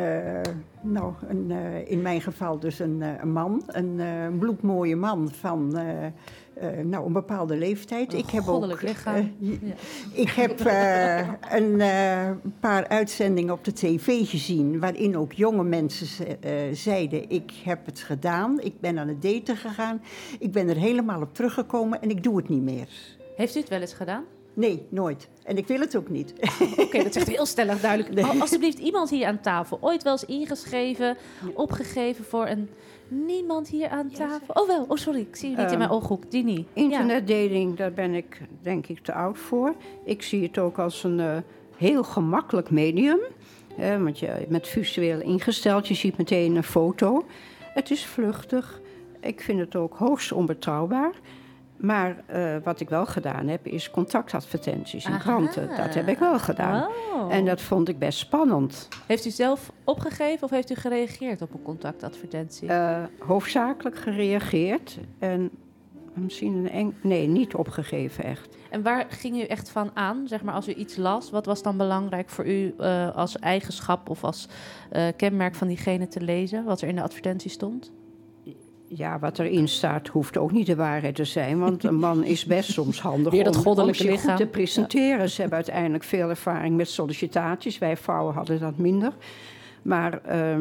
in mijn geval dus een man. Een bloedmooie man van... een bepaalde leeftijd. Ik heb ook lichaam. Ik heb een paar uitzendingen op de tv gezien... waarin ook jonge mensen zeiden... ik heb het gedaan, ik ben aan het daten gegaan... ik ben er helemaal op teruggekomen en ik doe het niet meer. Heeft u het wel eens gedaan? Nee, nooit. En ik wil het ook niet. Oké, dat zegt heel stellig duidelijk. Nee. Alsjeblieft, iemand hier aan tafel. Ooit wel eens ingeschreven, opgegeven voor een... Niemand hier aan tafel? Oh wel, sorry, ik zie je niet in mijn ooghoek. Dini. Internetdating, daar ben ik denk ik te oud voor. Ik zie het ook als een heel gemakkelijk medium. Want je bent visueel ingesteld, je ziet meteen een foto. Het is vluchtig. Ik vind het ook hoogst onbetrouwbaar. Maar wat ik wel gedaan heb, is contactadvertenties in kranten. Dat heb ik wel gedaan. Oh. En dat vond ik best spannend. Heeft u zelf opgegeven of heeft u gereageerd op een contactadvertentie? Hoofdzakelijk gereageerd. En misschien niet opgegeven echt. En waar ging u echt van aan? Zeg maar, als u iets las, wat was dan belangrijk voor u als eigenschap of als kenmerk van diegene te lezen? Wat er in de advertentie stond? Ja, wat erin staat hoeft ook niet de waarheid te zijn. Want een man is best soms handig Weer dat om goddelijke zich lichaam. goed te presenteren. Ja. Ze hebben uiteindelijk veel ervaring met sollicitaties. Wij vrouwen hadden dat minder. Maar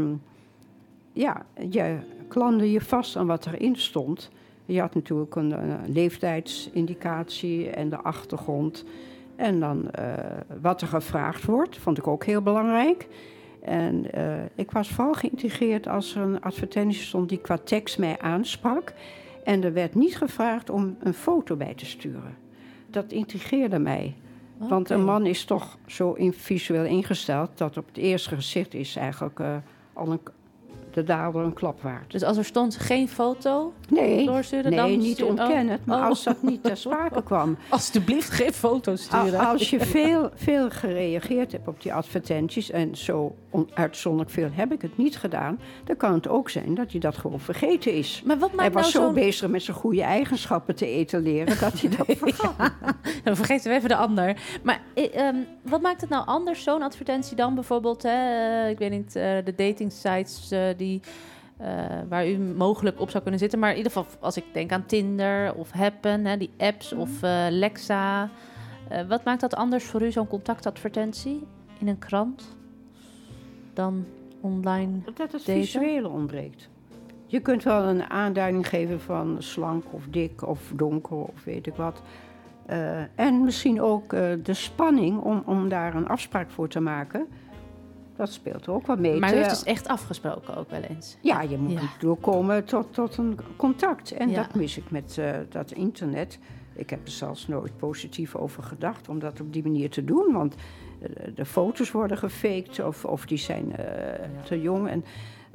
je klamde je vast aan wat erin stond. Je had natuurlijk een leeftijdsindicatie en de achtergrond. En dan wat er gevraagd wordt, vond ik ook heel belangrijk. En ik was vooral geïntegreerd als er een advertentie stond die qua tekst mij aansprak. En er werd niet gevraagd om een foto bij te sturen. Dat intrigeerde mij. Okay. Want een man is toch zo visueel ingesteld dat op het eerste gezicht is eigenlijk al de dader een klap waard. Dus als er stond geen foto doorsturen, dan... Nee, niet ontkennen. Maar als dat niet ter sprake kwam... Alsjeblieft, geen foto sturen. Als je veel gereageerd hebt op die advertenties... en zo uitzonderlijk veel heb ik het niet gedaan... dan kan het ook zijn dat hij dat gewoon vergeten is. Maar wat maakt hij was nou zo bezig met zijn goede eigenschappen te etaleren... dat hij dat vergat. Dan vergeten we even de ander. Maar wat maakt het nou anders, zo'n advertentie dan bijvoorbeeld... ik weet niet, de dating sites waar u mogelijk op zou kunnen zitten. Maar in ieder geval, als ik denk aan Tinder of Happen, die apps of Lexa. Wat maakt dat anders voor u, zo'n contactadvertentie in een krant, dan online dat het daten? Visuele ontbreekt. Je kunt wel een aanduiding geven van slank of dik of donker of weet ik wat. En misschien ook de spanning om daar een afspraak voor te maken... Dat speelt er ook wel mee. Maar u heeft dus echt afgesproken ook wel eens? Ja, je moet doorkomen tot een contact. En dat mis ik met dat internet. Ik heb er zelfs nooit positief over gedacht om dat op die manier te doen. Want de foto's worden gefaked of die zijn te jong. En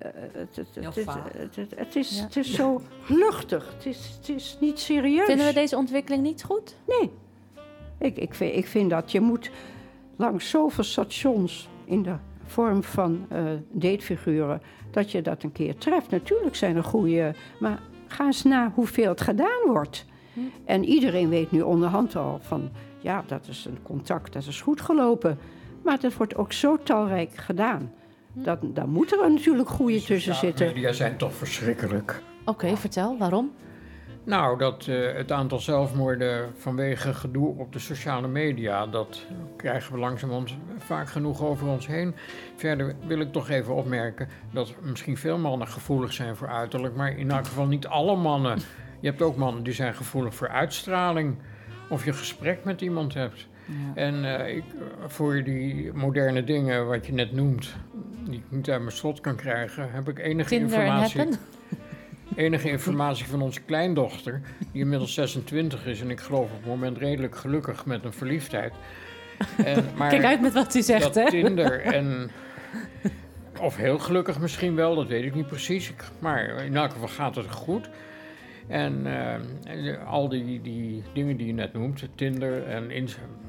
het is zo luchtig. Het is niet serieus. Vinden we deze ontwikkeling niet goed? Nee. Ik vind dat je moet langs zoveel stations in de vorm van datefiguren, dat je dat een keer treft. Natuurlijk zijn er goede, maar ga eens na hoeveel het gedaan wordt. En iedereen weet nu onderhand al van, ja, dat is een contact, dat is goed gelopen. Maar dat wordt ook zo talrijk gedaan. Daar moeten er natuurlijk goede tussen zitten. De media zijn toch verschrikkelijk. Oké, vertel, waarom? Nou, dat het aantal zelfmoorden vanwege gedoe op de sociale media... dat krijgen we langzamerhand vaak genoeg over ons heen. Verder wil ik toch even opmerken dat misschien veel mannen gevoelig zijn voor uiterlijk... maar in elk geval niet alle mannen. Je hebt ook mannen die zijn gevoelig voor uitstraling... of je gesprek met iemand hebt. Ja. En voor die moderne dingen wat je net noemt... die ik niet uit mijn slot kan krijgen... heb ik enige Tinder informatie... Enige informatie van onze kleindochter, die inmiddels 26 is... en ik geloof op het moment redelijk gelukkig met een verliefdheid. Maar kijk uit met wat u zegt, hè? Tinder of heel gelukkig misschien wel, dat weet ik niet precies. Maar in elk geval gaat het goed. En al die dingen die je net noemt, Tinder en...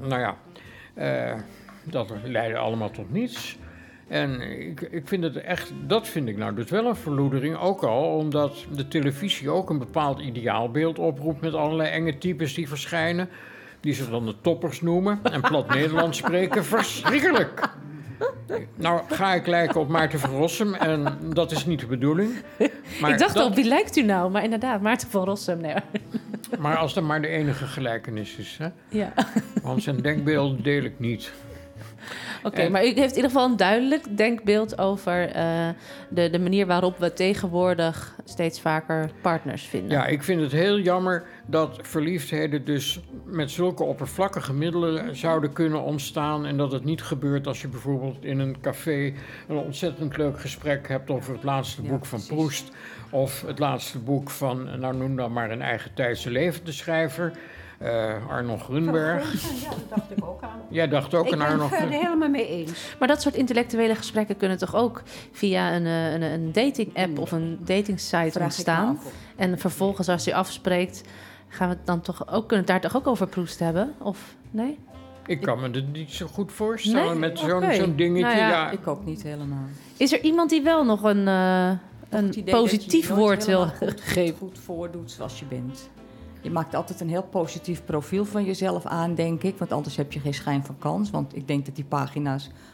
dat leidde allemaal tot niets... En ik vind het echt, dat vind ik nou dus wel een verloedering. Ook al omdat de televisie ook een bepaald ideaalbeeld oproept met allerlei enge types die verschijnen. Die ze dan de toppers noemen en plat Nederlands spreken. Verschrikkelijk! Nou ga ik lijken op Maarten van Rossum en dat is niet de bedoeling. Maar ik dacht al, wie lijkt u nou? Maar inderdaad, Maarten van Rossum. Nee. Maar als dat maar de enige gelijkenis is. Hè? Ja. Want zijn denkbeelden deel ik niet. Oké, maar u heeft in ieder geval een duidelijk denkbeeld over de manier waarop we tegenwoordig steeds vaker partners vinden. Ja, ik vind het heel jammer dat verliefdheden dus met zulke oppervlakkige middelen zouden kunnen ontstaan. En dat het niet gebeurt als je bijvoorbeeld in een café een ontzettend leuk gesprek hebt over het laatste boek van Proust. Of het laatste boek van, nou noem dan maar een eigen tijdse levende schrijver. Arno Grunberg. Ja, dat dacht ik ook aan. Jij dacht ook aan Arno Ik ben het helemaal mee eens. Maar dat soort intellectuele gesprekken kunnen toch ook via een dating-app of een dating-site ontstaan? En vervolgens, als je afspreekt, gaan we het dan toch ook, kunnen het daar toch ook over Proust hebben? Of nee? Ik kan me het niet zo goed voorstellen Nee? met zo'n dingetje. Nou ja, ik ook niet helemaal. Is er iemand die wel nog een positief woord wil geven? Goed voordoet zoals je bent. Je maakt altijd een heel positief profiel van jezelf aan, denk ik. Want anders heb je geen schijn van kans. Want ik denk dat die pagina's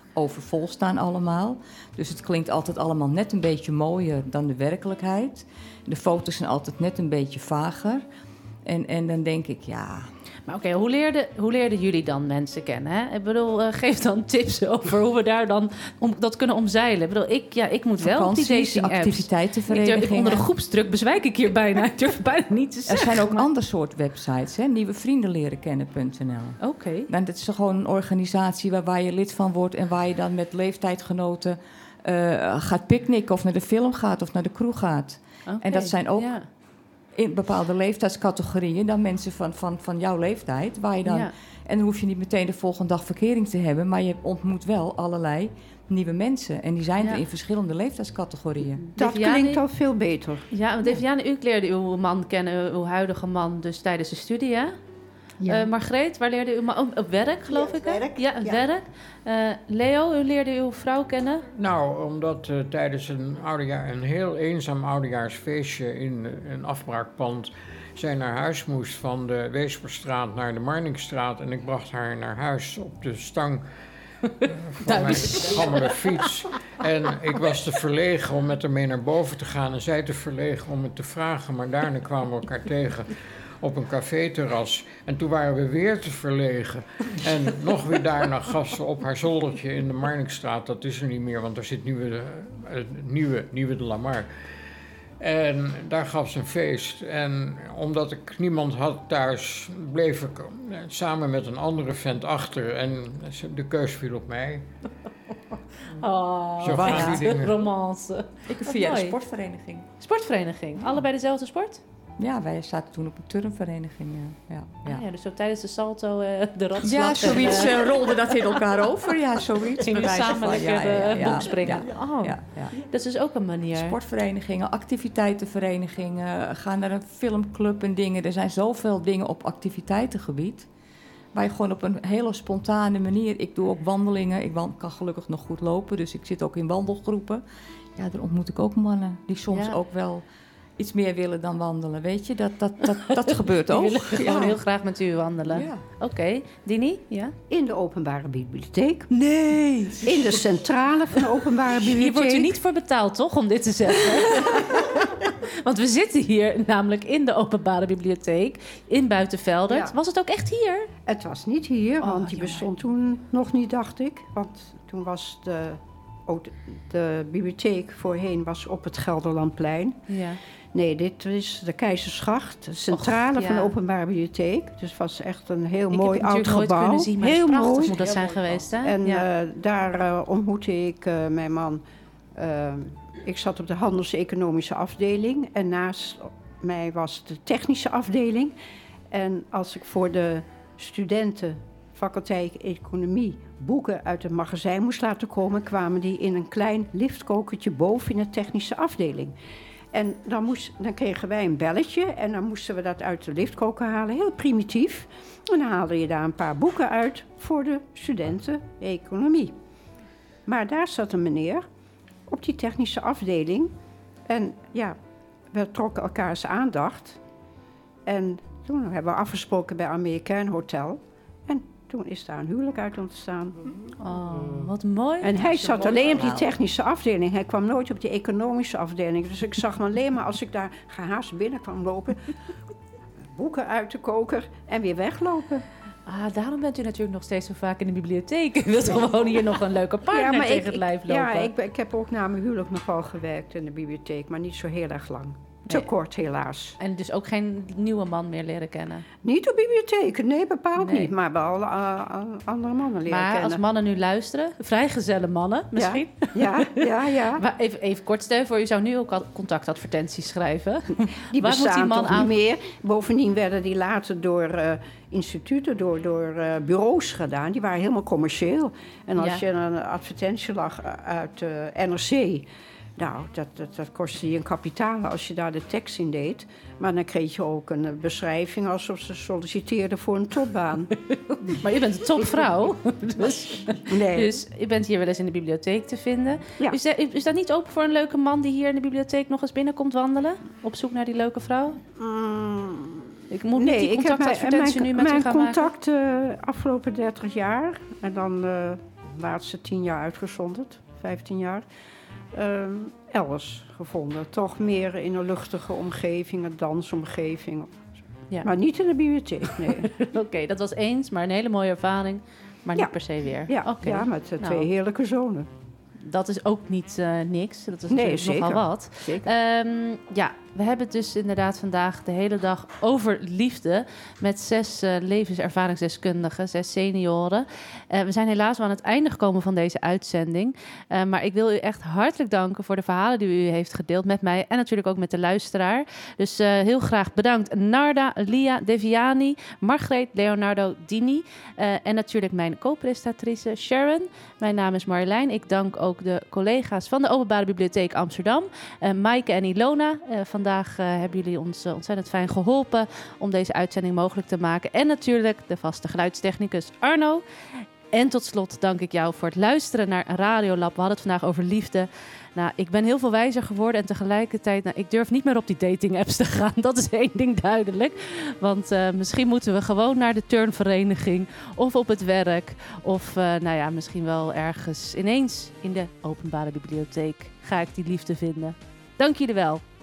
overvol staan allemaal. Dus het klinkt altijd allemaal net een beetje mooier dan de werkelijkheid. De foto's zijn altijd net een beetje vager. En dan denk ik, ja... Maar oké, hoe leerden jullie dan mensen kennen? Hè? Ik bedoel, geef dan tips over hoe we daar dan dat kunnen omzeilen. Ik bedoel, ik moet wel op die dating apps. Activiteitenverenigingen. Onder de groepsdruk bezwijk ik hier bijna. Ik durf bijna niet te zeggen. Er zijn ook ander soort websites, hè? Nieuwevriendenlerenkennen.nl. Oké. En dat is gewoon een organisatie waar je lid van wordt... en waar je dan met leeftijdgenoten gaat picknicken... of naar de film gaat of naar de kroeg gaat. Okay, en dat zijn ook... Ja. In bepaalde leeftijdscategorieën dan mensen van jouw leeftijd. Waar je dan, En dan hoef je niet meteen de volgende dag verkering te hebben... maar je ontmoet wel allerlei nieuwe mensen. En die zijn er in verschillende leeftijdscategorieën. Dat klinkt al veel beter. Ja, want Eviane, u leerde uw man kennen, uw huidige man... dus tijdens de studie, hè? Ja. Margreet, waar leerde uw man... op werk, geloof ik, hè? Werk. Ja, werk. Leo, u leerde uw vrouw kennen? Nou, omdat tijdens een heel eenzaam oudejaarsfeestje in een afbraakpand... zij naar huis moest van de Weesperstraat naar de Marnixstraat... en ik bracht haar naar huis op de stang van mijn gammele fiets. En ik was te verlegen om met haar mee naar boven te gaan... en zij te verlegen om het te vragen, maar daarna kwamen we elkaar tegen... op een caféterras. En toen waren we weer te verlegen. En nog weer daarna gaf ze op haar zoldertje in de Marnixstraat. Dat is er niet meer, want daar zit nieuwe de Lamar. En daar gaf ze een feest. En omdat ik niemand had thuis, bleef ik samen met een andere vent achter. En de keus viel op mij. Oh, zo gaan die dingen. Romance. Ik via de sportvereniging. Sportvereniging? Allebei dezelfde sport? Ja, wij zaten toen op een turnvereniging. Ja, dus zo tijdens de salto, de rotslag. Ja, zoiets rolde dat in elkaar over. Ja, zoiets. Ging samen lekker boekspringen. Ja. Dat is dus ook een manier. Sportverenigingen, activiteitenverenigingen, gaan naar een filmclub en dingen. Er zijn zoveel dingen op activiteitengebied. Waar je gewoon op een hele spontane manier... Ik doe ook wandelingen. Ik kan gelukkig nog goed lopen, dus ik zit ook in wandelgroepen. Ja, daar ontmoet ik ook mannen die soms ook wel... iets meer willen dan wandelen, weet je? Dat gebeurt ook. Die willen gewoon heel graag met u wandelen. Ja. Oké. Dini? Ja? In de openbare bibliotheek. Nee! In de centrale van de openbare bibliotheek. Hier wordt u niet voor betaald, toch, om dit te zeggen? Want we zitten hier namelijk in de openbare bibliotheek in Buitenveldert. Ja. Was het ook echt hier? Het was niet hier, want die bestond toen nog niet, dacht ik. Want toen was de bibliotheek voorheen was op het Gelderlandplein. Ja. Nee, dit is de Keizersgracht, de centrale van de openbare bibliotheek. Dus het was echt een heel mooi oud gebouw. Ik heb het kunnen zien, maar heel prachtig mooi. moet dat zijn geweest, hè? En daar ontmoette ik mijn man. Ik zat op de handels-economische afdeling. En naast mij was de technische afdeling. En als ik voor de studenten, faculteit economie, boeken uit het magazijn moest laten komen, kwamen die in een klein liftkokertje boven in de technische afdeling. En dan kregen wij een belletje en dan moesten we dat uit de liftkoker halen, heel primitief. En dan haalde je daar een paar boeken uit voor de studenten economie. Maar daar zat een meneer op die technische afdeling en ja, we trokken elkaars aandacht. En toen hebben we afgesproken bij Amerikaan Hotel. En toen is daar een huwelijk uit ontstaan. Oh, wat mooi. En hij zat alleen op die technische afdeling. Hij kwam nooit op die economische afdeling. Dus ik zag hem alleen maar als ik daar gehaast binnen kwam lopen, boeken uit de koker en weer weglopen. Daarom bent u natuurlijk nog steeds zo vaak in de bibliotheek. U wilt gewoon hier nog een leuke partner tegen het lijf lopen. Ja, ik heb ook na mijn huwelijk nog wel gewerkt in de bibliotheek, maar niet zo heel erg lang. Te kort, helaas. En dus ook geen nieuwe man meer leren kennen? Niet op bibliotheken, nee, bepaald niet. Maar wel andere mannen leren kennen. Maar als mannen nu luisteren, vrijgezelle mannen misschien? Ja. Maar even kort stellen voor, u zou nu ook al contactadvertenties schrijven. Die bestaan toch niet meer. Bovendien werden die later door instituten, door bureaus gedaan. Die waren helemaal commercieel. En als je een advertentie lag uit NRC... Nou, dat kostte je een kapitaal als je daar de tekst in deed. Maar dan kreeg je ook een beschrijving alsof ze solliciteerden voor een topbaan. Maar u bent een topvrouw. Dus u bent hier wel eens in de bibliotheek te vinden. Ja. Is dat niet open voor een leuke man die hier in de bibliotheek nog eens binnenkomt wandelen? Op zoek naar die leuke vrouw? Ik moet niet die contactadvertentie nu met u gaan maken. Mijn contact afgelopen 30 jaar. En dan de laatste 10 jaar uitgezonderd, 15 jaar, elders gevonden. Toch meer in een luchtige omgeving, een dansomgeving. Ja. Maar niet in de bibliotheek, nee. Oké, dat was eens, maar een hele mooie ervaring. Maar niet per se weer. Ja, ja met 2 heerlijke zonen. Dat is ook niet niks. Dat is natuurlijk nogal wat. Zeker. We hebben het dus inderdaad vandaag de hele dag over liefde. Met 6 levenservaringsdeskundigen, 6 senioren. We zijn helaas wel aan het einde gekomen van deze uitzending. Maar ik wil u echt hartelijk danken voor de verhalen die u heeft gedeeld met mij. En natuurlijk ook met de luisteraar. Dus heel graag bedankt Narda, Lia, Deviani, Margreet, Leonardo, Dini. En natuurlijk mijn co-presentatrice Sharon. Mijn naam is Marjolein. Ik dank ook de collega's van de Openbare Bibliotheek Amsterdam. Maaike en Ilona. Vandaag hebben jullie ons ontzettend fijn geholpen om deze uitzending mogelijk te maken. En natuurlijk de vaste geluidstechnicus Arno. En tot slot dank ik jou voor het luisteren naar Radiolab. We hadden het vandaag over liefde. Nou, ik ben heel veel wijzer geworden en tegelijkertijd, ik durf niet meer op die dating-apps te gaan. Dat is 1 ding duidelijk. Want misschien moeten we gewoon naar de turnvereniging of op het werk. Of misschien wel ergens ineens in de Openbare Bibliotheek ga ik die liefde vinden. Dank jullie wel.